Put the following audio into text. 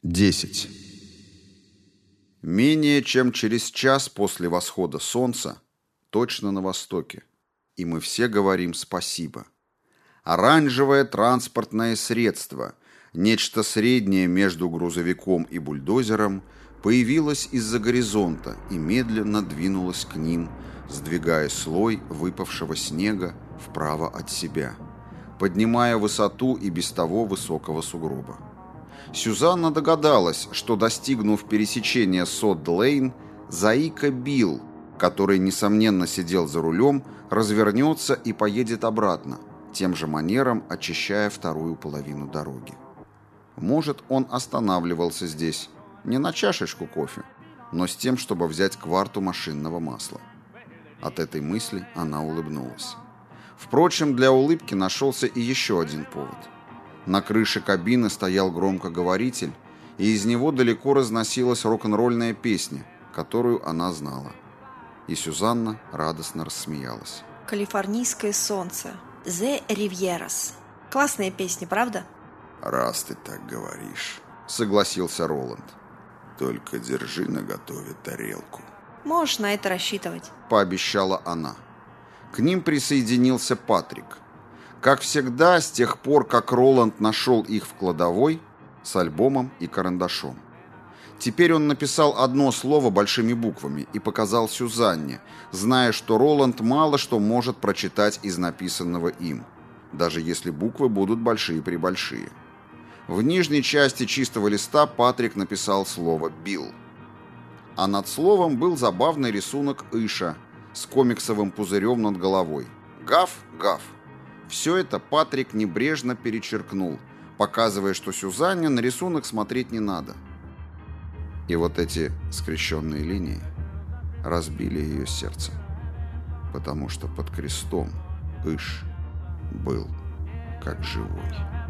10. Менее чем через час после восхода солнца, точно на востоке, и мы все говорим спасибо. Оранжевое транспортное средство, нечто среднее между грузовиком и бульдозером, появилось из-за горизонта и медленно двинулось к ним, сдвигая слой выпавшего снега вправо от себя, поднимая высоту и без того высокого сугроба. Сюзанна догадалась, что, достигнув пересечения Сод-Лейн, заика Билл, который, несомненно, сидел за рулем, развернется и поедет обратно, тем же манером очищая вторую половину дороги. Может, он останавливался здесь не на чашечку кофе, но с тем, чтобы взять кварту машинного масла. От этой мысли она улыбнулась. Впрочем, для улыбки нашелся и еще один повод. На крыше кабины стоял громкоговоритель, и из него далеко разносилась рок-н-ролльная песня, которую она знала. И Сюзанна радостно рассмеялась. «Калифорнийское солнце. The Rivieras». Классная песня, правда? «Раз ты так говоришь», — согласился Роланд. «Только держи наготове тарелку». Можешь на это рассчитывать», — пообещала она. К ним присоединился Патрик. Как всегда, с тех пор, как Роланд нашел их в кладовой, с альбомом и карандашом. Теперь он написал одно слово большими буквами и показал Сюзанне, зная, что Роланд мало что может прочитать из написанного им, даже если буквы будут большие-пребольшие. В нижней части чистого листа Патрик написал слово «Билл». А над словом был забавный рисунок Иша с комиксовым пузырем над головой. «Гав, гав». Все это Патрик небрежно перечеркнул, показывая, что Сюзанне на рисунок смотреть не надо. И вот эти скрещенные линии разбили ее сердце, потому что под крестом Иш был как живой.